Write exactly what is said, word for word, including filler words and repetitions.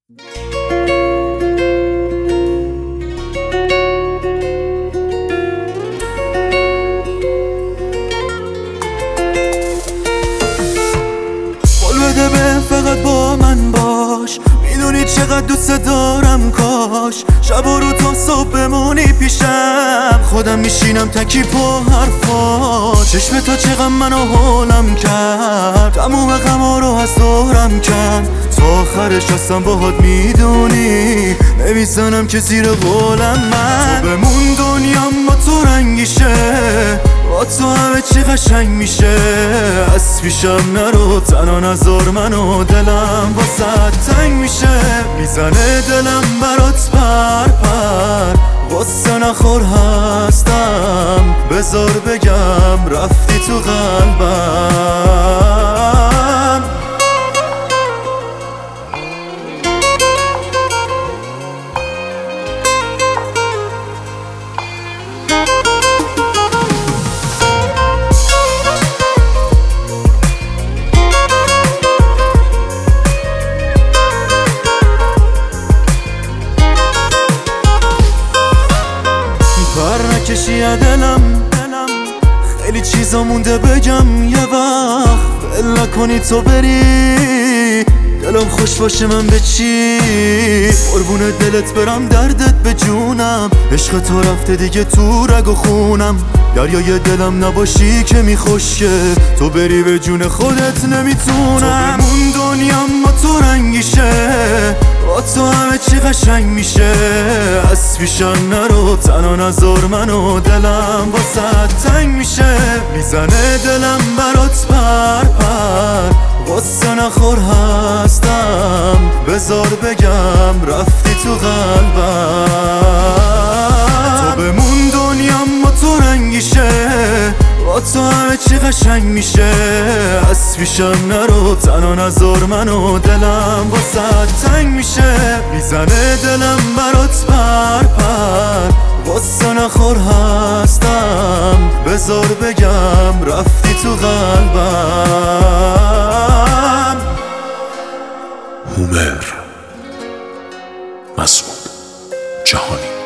قول بده به فقط با من باش، میدونی چقدر دوست دارم، کاش شب و رو تا صبح بمونی پیشم. خودم میشینم تکی پا حرفا، چشم تو چقدر منو حالم کرد، تموم غما رو از دورم کرد. تا آخرش هستم باهات میدونی، نمیزنم که زیر قولم من. تو بمون دنیام با تو رنگیشه، با تو همه چی قشنگ میشه. از پیشم نرو تنها نذار منو، دلم واسه تنگ میشه. میزنه دلم برات پر پر، غصه نخور هستم، بذار بگم رفتی تو قلبم. پر نکشی دلم، خیلی چیزا مونده بگم، یه وقت ول نکنی تو بری، دلم خوش باشه من به چی؟ قربون دلت برم دردت به جونم، عشق تو رفته دیگه تو رگ و خونم. دریای دلم نباشی که میخوشه، تو بری به جون خودت نمیتونم. تو بمون دنیام با تو رنگیشه، با تو همه چی قشنگ میشه. از پیشم نرو تنها نذار منو، دلم واسه تنگ میشه. میزنه دلم برات پر پر، غصه نخور هستم، بذار بگم رفتی تو قلبم. تو بمون دنیام با تو رنگیشه، با تو همه چی قشنگ میشه. از پیشم نرو تنها نذار منو، دلم واسه تنگ میشه. میزنه دلم برات پر پر، غصه نخور هستم، بذار بگم رفتی تو قلبم. هومر مسعود جهانی.